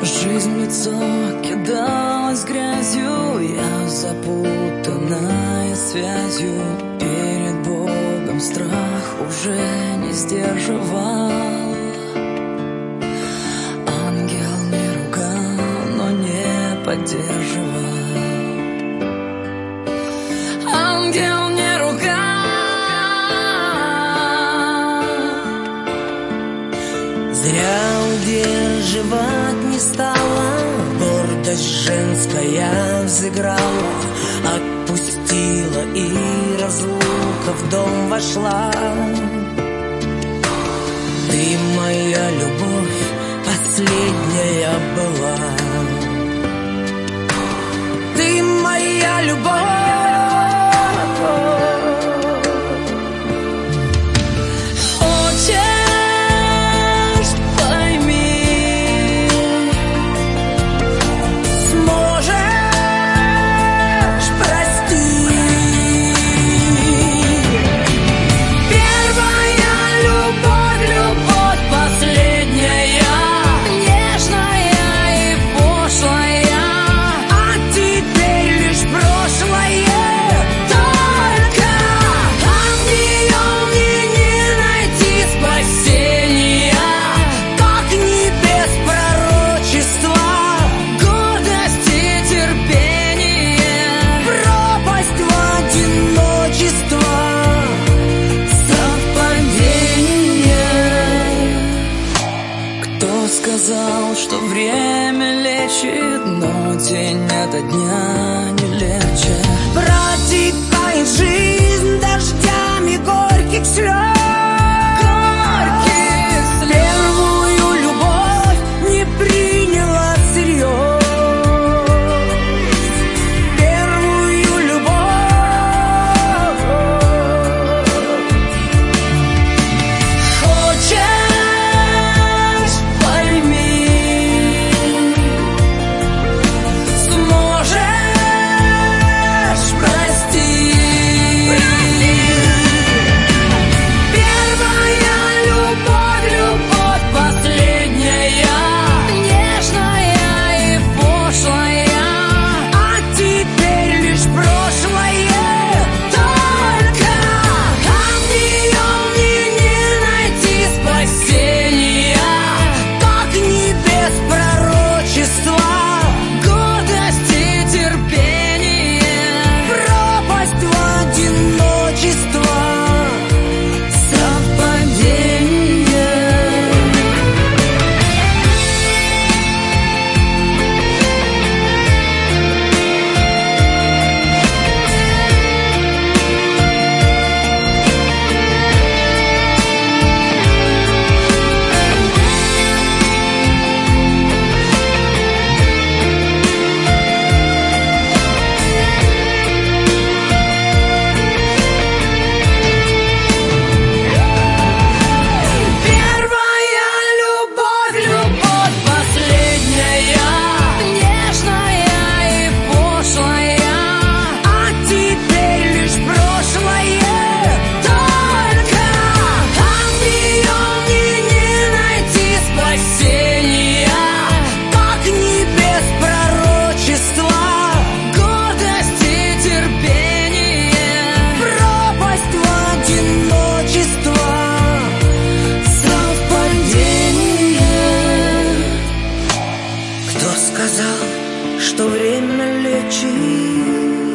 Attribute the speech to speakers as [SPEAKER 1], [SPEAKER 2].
[SPEAKER 1] Жизнь в лицо кидалась грязью, я запутанная связью. Перед Богом страх уже не сдерживал. Ангел не ругал, но не поддерживал. Ангел не ругал. Зря удерживать не стала, гордость женская взыграла, отпустила и разлука в дом вошла. Ты моя любовь последняя была. Ты моя любовь. Сказал, что время лечит, но день ото дня не легче.
[SPEAKER 2] Протекает жизнь дождями горьких слез. Первую любовь не приняла всерьез. Первую любовь. Хочешь,
[SPEAKER 1] Сказал, что время лечит.